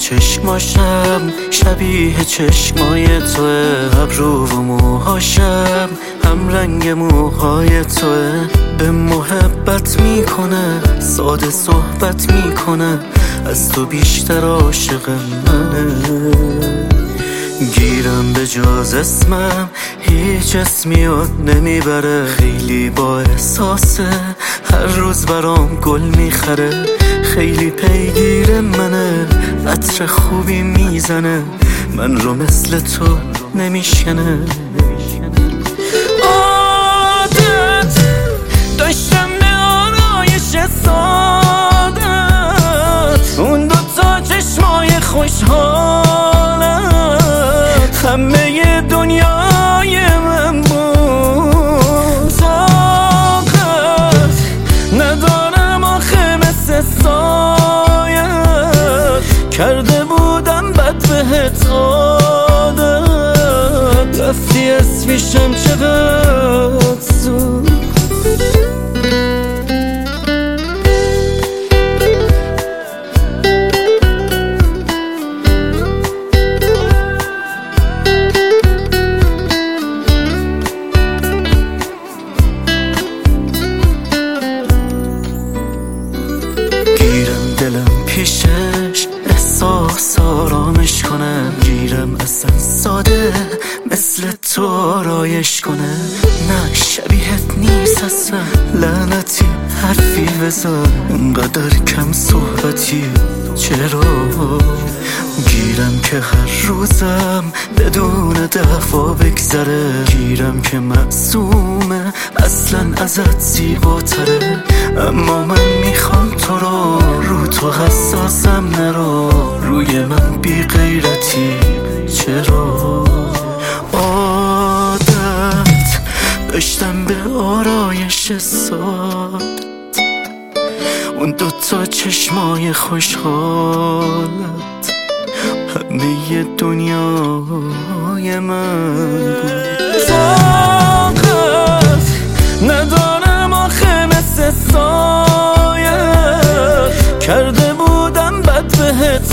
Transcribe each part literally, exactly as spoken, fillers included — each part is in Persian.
چشماشم شبیه چشمای توه، ابرو و موهاشم هم رنگ موهای توه. به محبت میکنه، ساده صحبت میکنه، از تو بیشتر عاشق منه. گیرم به جز اسمم هیچ اسمی یاد نمیبره، خیلی با احساسه، هر روز برام گل میخره. خیلی پیگیر منه، عطر خوبی میزنه، من رو مثل تو نمیشکنه. عادت داشتم به آرایش سادت، اون دوتا چشمای خوشحالت همه دنیای من بود. طاقت ندارم آخه مثل سایت، کرده بودم بد بهت عادت، رفتی اسمیشم چقدر زود. گیرم دلم پیشش احساس آرامش کنم، گیرم اصلا ساده مثل تو آرایش کنه. نه شبیهت نیست اصلا، لعنتی حرفی بزن، انقدر کم صحبتی چرا؟ گیرم که هر روزم بدون دفعه بگذره، گیرم که معصومه اصلا ازت زیباتره. اما من میخوام تو رو، رو تو حساسم نرو، روی من بی غیرتی چرا؟ عادت داشتم به آرایش ساد، اون دوتا چشمای خوشحالت همه دنیای من بود. طاقت ندارم آخه مثل سایت، کرده بودم بد بهت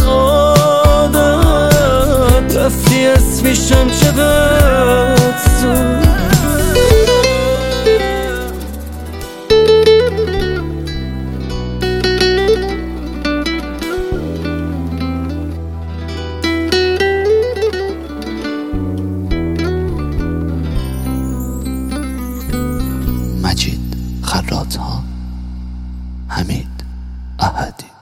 عادت، رفتی اسمیشم چقدر زود. مجید خراطان، حمید احدی.